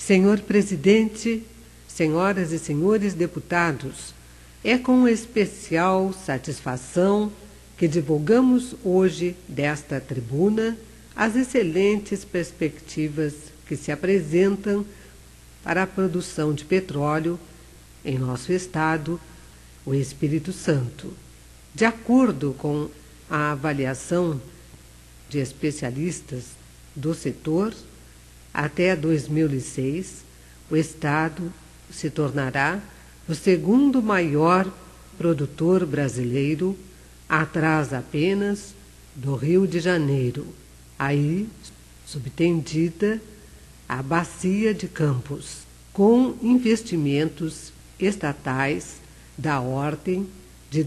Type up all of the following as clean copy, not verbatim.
Senhor Presidente, senhoras e senhores deputados, é com especial satisfação que divulgamos hoje desta tribuna as excelentes perspectivas que se apresentam para a produção de petróleo em nosso estado, o Espírito Santo. De acordo com a avaliação de especialistas do setor, até 2006, o estado se tornará o segundo maior produtor brasileiro, atrás apenas do Rio de Janeiro. Aí, subtendida, a Bacia de Campos, com investimentos estatais da ordem de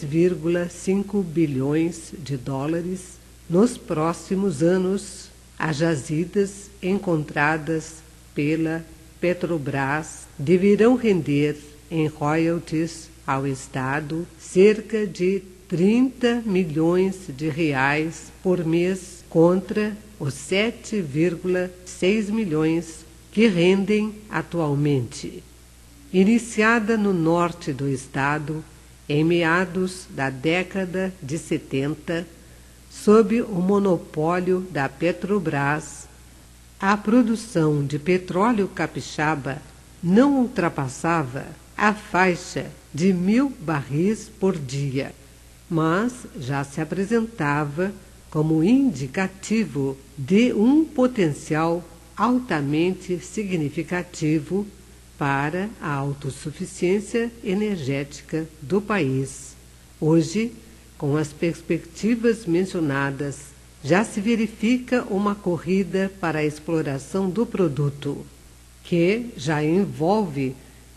2,5 bilhões de dólares nos próximos anos, as jazidas encontradas pela Petrobras deverão render em royalties ao Estado cerca de 30 milhões de reais por mês contra os 7,6 milhões que rendem atualmente. Iniciada no norte do estado em meados da década de 70, sob o monopólio da Petrobras, a produção de petróleo capixaba não ultrapassava a faixa de 1.000 barris por dia, mas já se apresentava como indicativo de um potencial altamente significativo para a autossuficiência energética do país. Hoje, com as perspectivas mencionadas, já se verifica uma corrida para a exploração do produto, que já envolve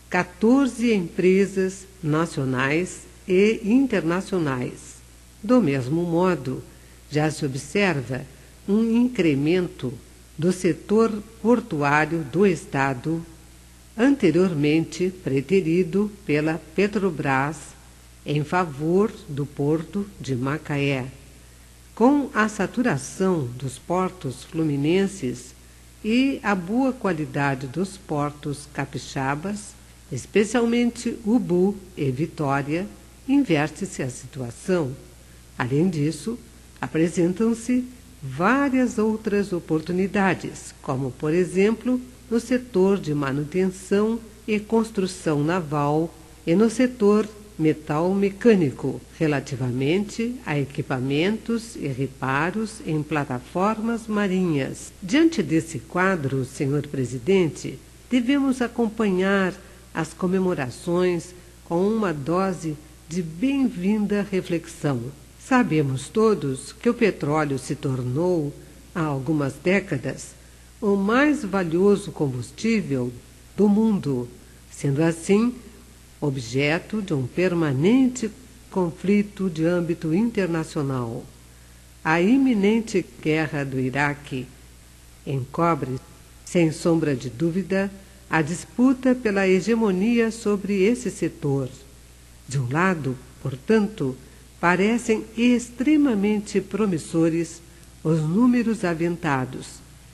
14 empresas nacionais e internacionais. Do mesmo modo, já se observa um incremento do setor portuário do estado, anteriormente preterido pela Petrobras em favor do porto de Macaé. Com a saturação dos portos fluminenses e a boa qualidade dos portos capixabas, especialmente Ubu e Vitória, inverte-se a situação. Além disso, apresentam-se várias outras oportunidades, como, por exemplo, no setor de manutenção e construção naval e no setor metal-mecânico, relativamente a equipamentos e reparos em plataformas marinhas. Diante desse quadro, senhor presidente, devemos acompanhar as comemorações com uma dose de bem-vinda reflexão. Sabemos todos que o petróleo se tornou, há algumas décadas, o mais valioso combustível do mundo, sendo assim objeto de um permanente conflito de âmbito internacional. A iminente guerra do Iraque encobre, sem sombra de dúvida, a disputa pela hegemonia sobre esse setor. De um lado, portanto, parecem extremamente promissores os números aventados: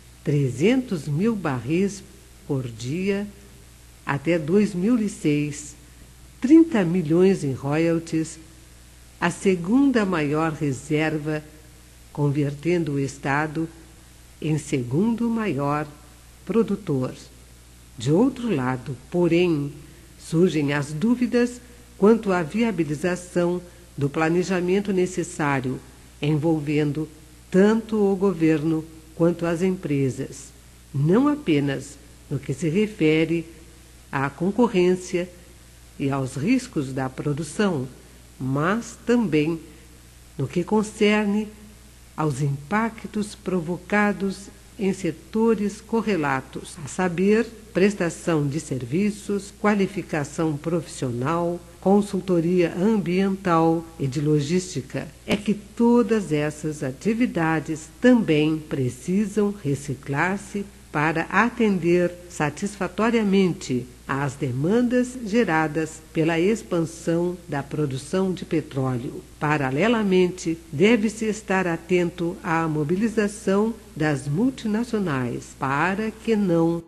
300 mil barris por dia até 2006, 30 milhões em royalties, a segunda maior reserva, convertendo o estado em segundo maior produtor. De outro lado, porém, surgem as dúvidas quanto à viabilização do planejamento necessário, envolvendo tanto o governo quanto as empresas, não apenas no que se refere à concorrência e aos riscos da produção, mas também no que concerne aos impactos provocados em setores correlatos, a saber, prestação de serviços, qualificação profissional, consultoria ambiental e de logística. É que todas essas atividades também precisam reciclar-se para atender satisfatoriamente às demandas geradas pela expansão da produção de petróleo. Paralelamente, deve-se estar atento à mobilização das multinacionais para que não